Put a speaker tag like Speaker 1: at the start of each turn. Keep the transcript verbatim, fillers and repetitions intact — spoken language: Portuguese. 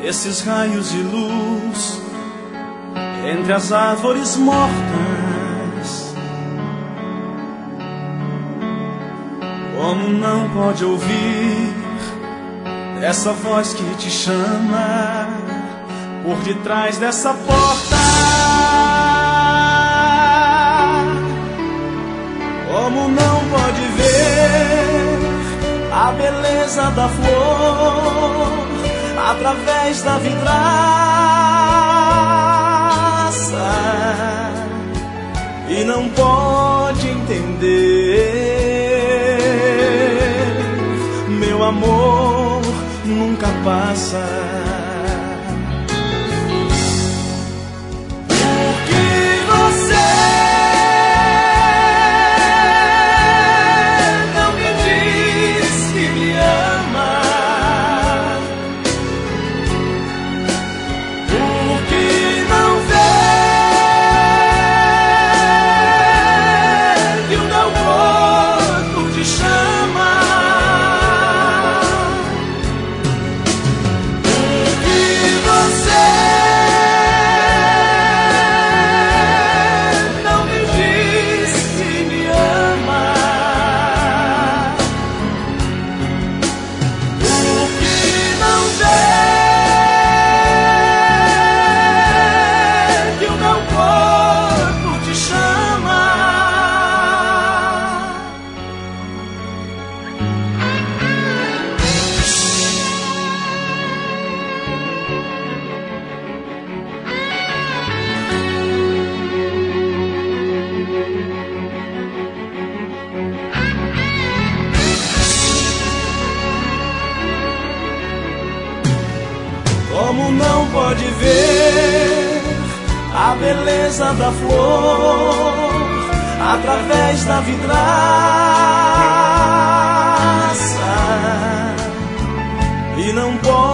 Speaker 1: esses raios de luz entre as árvores mortas. Como não pode ouvir essa voz que te chama por detrás dessa porta? Como não pode ver a beleza da flor através da vidraça? E não pode entender, meu amor nunca passa. Como não pode ver a beleza da flor através da vidraça? E não pode